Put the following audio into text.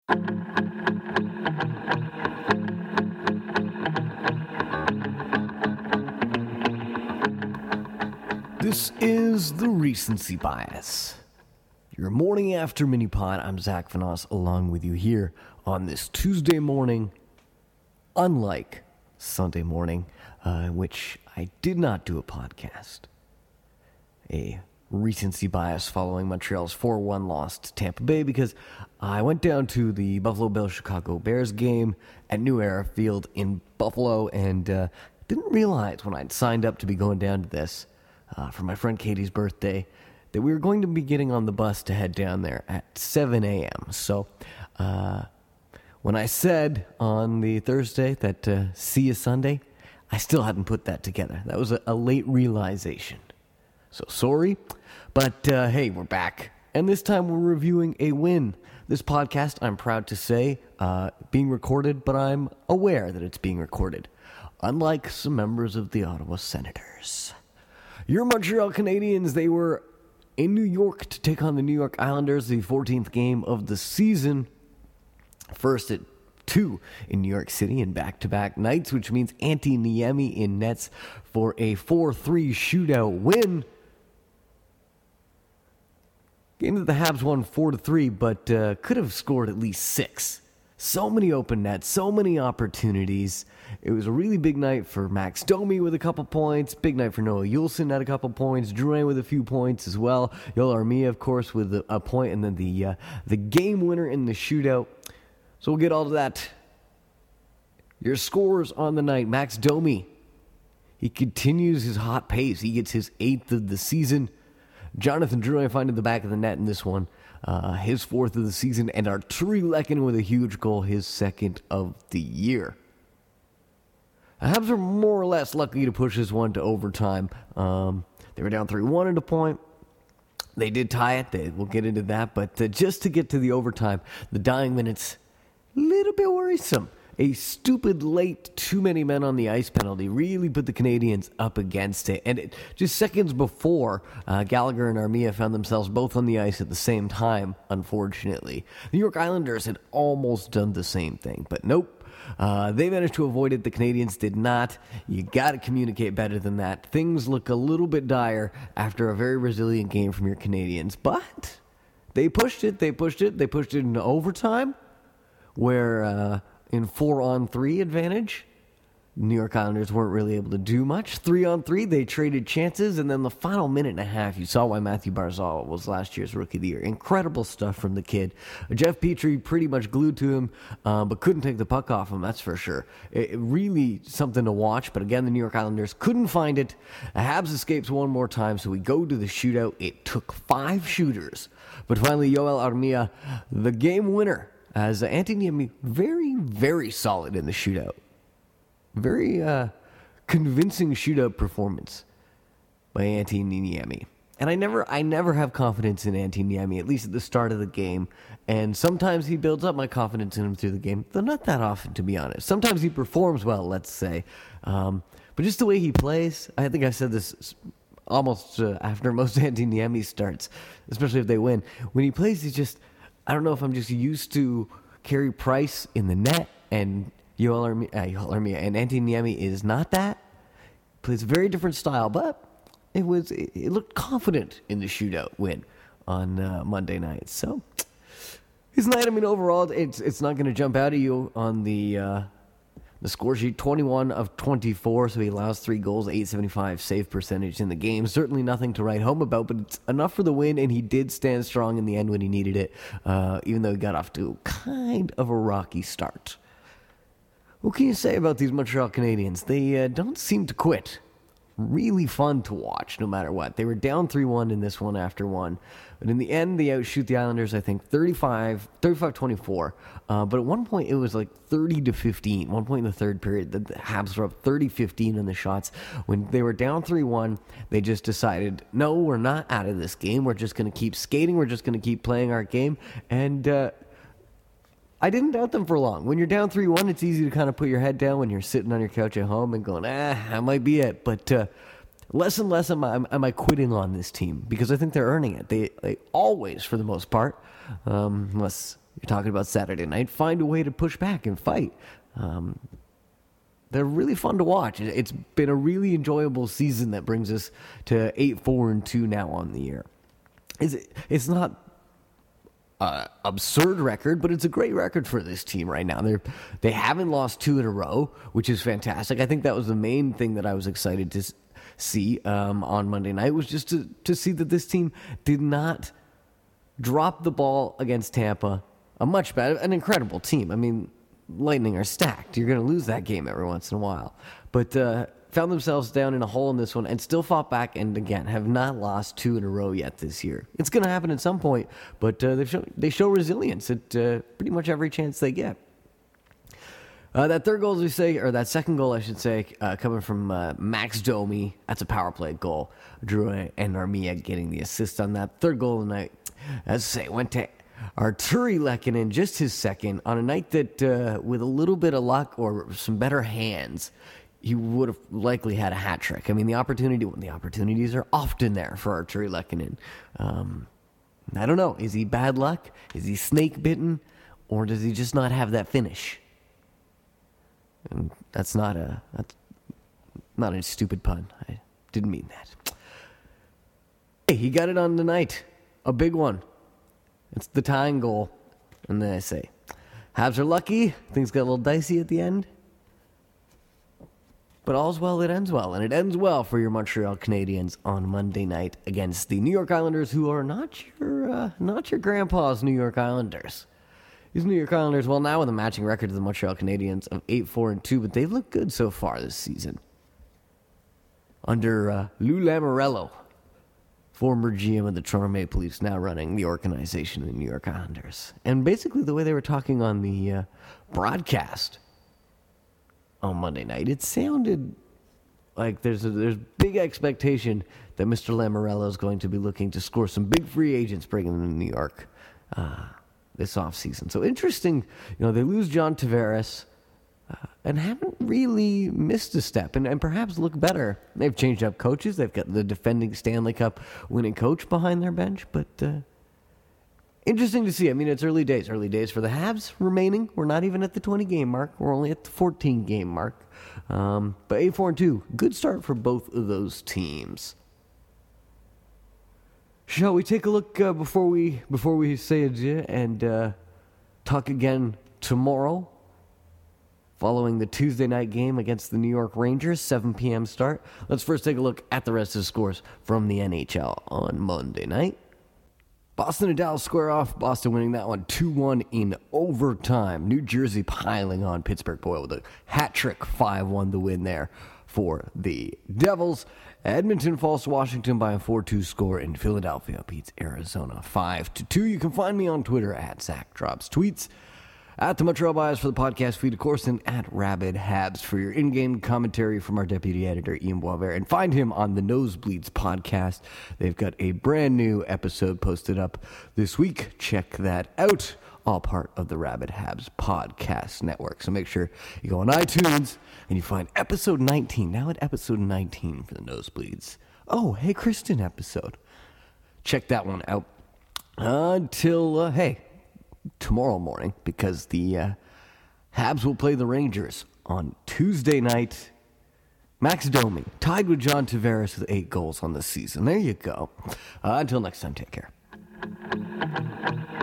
This is the Recency Bias, your morning after mini pod. I'm Zach Vanos along with you here on this Tuesday morning, unlike Sunday morning, in which I did not do a podcast. A recency bias following Montreal's 4-1 loss to Tampa Bay because I went down to the Buffalo Bills-Chicago Bears game at New Era Field in Buffalo and didn't realize when I'd signed up to be going down to this for my friend Katie's birthday that we were going to be getting on the bus to head down there at 7 a.m. So when I said on the Thursday that see you Sunday, I still hadn't put that together. That was a late realization. So sorry, but hey, we're back. And this time we're reviewing a win. This podcast, I'm proud to say, being recorded, but I'm aware that it's being recorded. Unlike some members of the Ottawa Senators. Your Montreal Canadiens, they were in New York to take on the New York Islanders, the 14th game of the season. First at 2 in New York City in back-to-back nights, which means Antti Niemi in nets for a 4-3 shootout win. Game that the Habs won 4-3, but could have scored at least 6. So many open nets, so many opportunities. It was a really big night for Max Domi with a couple points. Big night for Noah Juulsen at a couple points. Drouin with a few points as well. Joel Armia, of course, with a point, and then the game winner in the shootout. So we'll get all to that. Your scores on the night. Max Domi, he continues his hot pace. He gets his 8th of the season. Jonathan Drouin finding the back of the net in this one. His 4th of the season. And Artturi Lehkonen with a huge goal, his 2nd of the year. The Habs are more or less lucky to push this one to overtime. They were down 3-1 at a point. They did tie it. We'll get into that. But just to get to the overtime, the dying minutes, a little bit worrisome. A stupid late too many men on the ice penalty really put the Canadiens up against it. And just seconds before, Gallagher and Armia found themselves both on the ice at the same time, unfortunately. The New York Islanders had almost done the same thing, but nope. They managed to avoid it. The Canadiens did not. You got to communicate better than that. Things look a little bit dire after a very resilient game from your Canadiens. But they pushed it. They pushed it into overtime, where in 4-on-3 advantage, New York Islanders weren't really able to do much. 3-on-3, they traded chances, and then the final minute and a half, you saw why Matthew Barzal was last year's Rookie of the Year. Incredible stuff from the kid. Jeff Petrie pretty much glued to him, but couldn't take the puck off him, that's for sure. It really something to watch, but again, the New York Islanders couldn't find it. The Habs escapes one more time, so we go to the shootout. It took 5 shooters, but finally, Joel Armia, the game winner, as Antti Niemi, very, very solid in the shootout. Very convincing shootout performance by Antti Niemi. And I never have confidence in Antti Niemi, at least at the start of the game. And sometimes he builds up my confidence in him through the game, though not that often, to be honest. Sometimes he performs well, let's say. But just the way he plays, I think I said this almost after most Antti Niemi starts, especially if they win. When he plays, he's just, I don't know if I'm just used to Carey Price in the net, and Joel Armia and Antti Niemi is not that. Plays a very different style, but it looked confident in the shootout win on Monday night. So his night, I mean, overall, it's not going to jump out at you on the score sheet. 21 of 24, so he allows 3 goals, 875 save percentage in the game. Certainly nothing to write home about, but it's enough for the win, and he did stand strong in the end when he needed it, even though he got off to kind of a rocky start. What can you say about these Montreal Canadiens? They don't seem to quit. Really fun to watch, no matter what. They were down 3-1 in this one after one. But in the end, they outshoot the Islanders, I think, 35-24. But at one point, it was like 30-15. One point in the third period, the Habs were up 30-15 on the shots. When they were down 3-1, they just decided, no, we're not out of this game. We're just going to keep skating. We're just going to keep playing our game. And I didn't doubt them for long. When you're down 3-1, it's easy to kind of put your head down when you're sitting on your couch at home and going, that might be it. But less and less am I quitting on this team because I think they're earning it. They always, for the most part, unless you're talking about Saturday night, find a way to push back and fight. They're really fun to watch. It's been a really enjoyable season that brings us to 8-4-2 now on the year. It's not an absurd record, but it's a great record for this team right now. They haven't lost 2 in a row, which is fantastic. I think that was the main thing that I was excited to see on Monday night, was just to see that this team did not drop the ball against Tampa. An incredible team. I mean, Lightning are stacked. You're going to lose that game every once in a while. But found themselves down in a hole in this one and still fought back, and again, have not lost 2 in a row yet this year. It's going to happen at some point, but they show resilience at pretty much every chance they get. That that second goal, I should say, coming from Max Domi. That's a power play goal. Drew and Armia getting the assist on that. Third goal of the night, as I say, went to Artturi Lehkonen, just his second, on a night that, with a little bit of luck or some better hands, he would have likely had a hat trick. I mean, the opportunities are often there for Artturi Lehkonen. I don't know. Is he bad luck? Is he snake bitten? Or does he just not have that finish? And that's not a stupid pun. I didn't mean that. Hey, he got it on tonight. A big one. It's the tying goal. And then I say, Habs are lucky. Things got a little dicey at the end. But all's well that ends well. And it ends well for your Montreal Canadiens on Monday night against the New York Islanders, who are not your grandpa's New York Islanders. These New York Islanders, well, now with a matching record to the Montreal Canadiens of 8-4-2, but they've looked good so far this season. Under Lou Lamoriello, former GM of the Toronto Maple Leafs, now running the organization of the New York Islanders. And basically the way they were talking on the broadcast on Monday night, it sounded like there's big expectation that Mr. Lamoriello is going to be looking to score some big free agents bringing them to New York this offseason. So interesting, they lose John Tavares and haven't really missed a step and perhaps look better. They've changed up coaches. They've got the defending Stanley Cup winning coach behind their bench, but interesting to see. I mean, it's early days. Early days for the Habs remaining. We're not even at the 20-game mark. We're only at the 14-game mark. But 8-4-2, good start for both of those teams. Shall we take a look before we say adieu and talk again tomorrow following the Tuesday night game against the New York Rangers, 7 p.m. start? Let's first take a look at the rest of the scores from the NHL on Monday night. Boston and Dallas square off. Boston winning that one 2-1 in overtime. New Jersey piling on Pittsburgh. Boyle with a hat trick, 5-1 the win there for the Devils. Edmonton falls to Washington by a 4-2 score, and Philadelphia beats Arizona 5-2. You can find me on Twitter at ZachDropsTweets, at the Montreal Bias for the podcast feed, of course, and at Rabid Habs for your in-game commentary from our deputy editor, Ian Boisvert. And find him on the Nosebleeds podcast. They've got a brand new episode posted up this week. Check that out. All part of the Rabid Habs podcast network. So make sure you go on iTunes and you find episode 19. Now at episode 19 for the Nosebleeds. Oh, Hey Kristen episode. Check that one out. Until, tomorrow morning, because the Habs will play the Rangers on Tuesday night. Max Domi tied with John Tavares with 8 goals on the season. There you go. Until next time, take care.